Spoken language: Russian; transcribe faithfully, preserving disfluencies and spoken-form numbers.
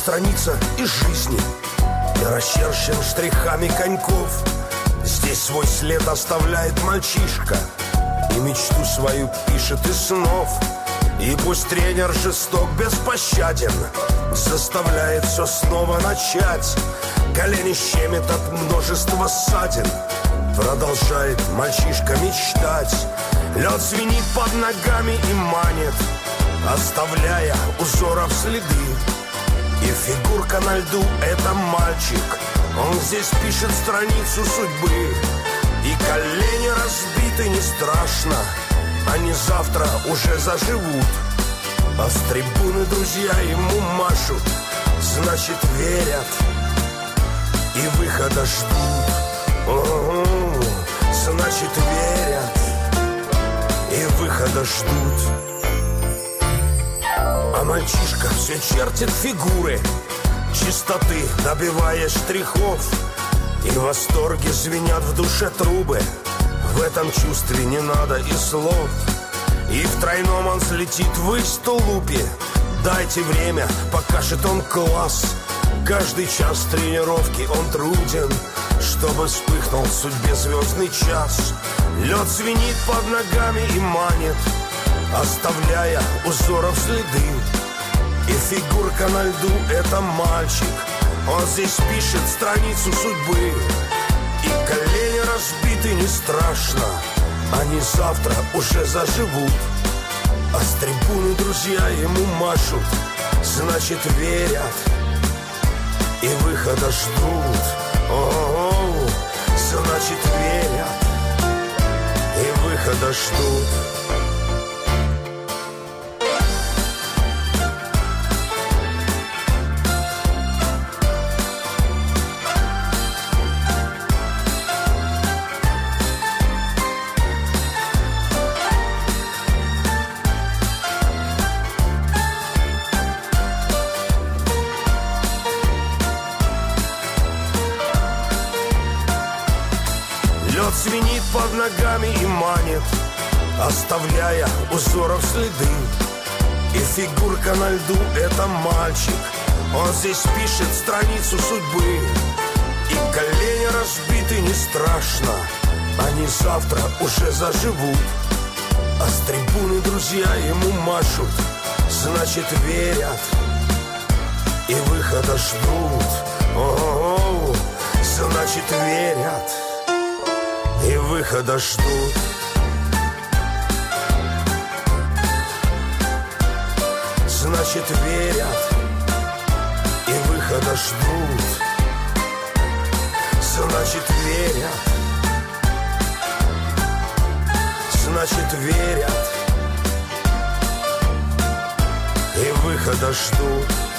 страница из жизни и расчерчен штрихами коньков. Здесь свой след оставляет мальчишка и мечту свою пишет из снов. И пусть тренер жесток, беспощаден, заставляет все снова начать. Колени щемит от множества ссадин, продолжает мальчишка мечтать. Лед звенит под ногами и манит, оставляя узоров следы. И фигурка на льду — это мальчик, он здесь пишет страницу судьбы. И колени разбиты, не страшно, они завтра уже заживут. А с трибуны друзья ему машут, значит верят и выхода ждут. О-о-о, значит верят и выхода ждут. А мальчишка все чертит фигуры чистоты, добивая штрихов. И в восторге звенят в душе трубы, в этом чувстве не надо и слов. И в тройном он взлетит ввысь тулупе. Дайте время, покажет он класс. Каждый час тренировки он труден, чтобы вспыхнул в судьбе звездный час. Лед звенит под ногами и манит, оставляя узоров следы. И фигурка на льду — это мальчик, он здесь пишет страницу судьбы. И колени разбиты, не страшно, они завтра уже заживут. А с трибуны друзья ему машут, значит верят и выхода ждут. О-о-о, значит верят и выхода ждут. Звенит под ногами и манит, оставляя узоров следы. И фигурка на льду — это мальчик, он здесь пишет страницу судьбы. И колени разбиты, не страшно, они завтра уже заживут. А с трибуны друзья ему машут, значит верят и выхода ждут. О-о-о, значит верят и выхода ждут. Значит верят и выхода ждут. Значит верят, значит верят и выхода ждут.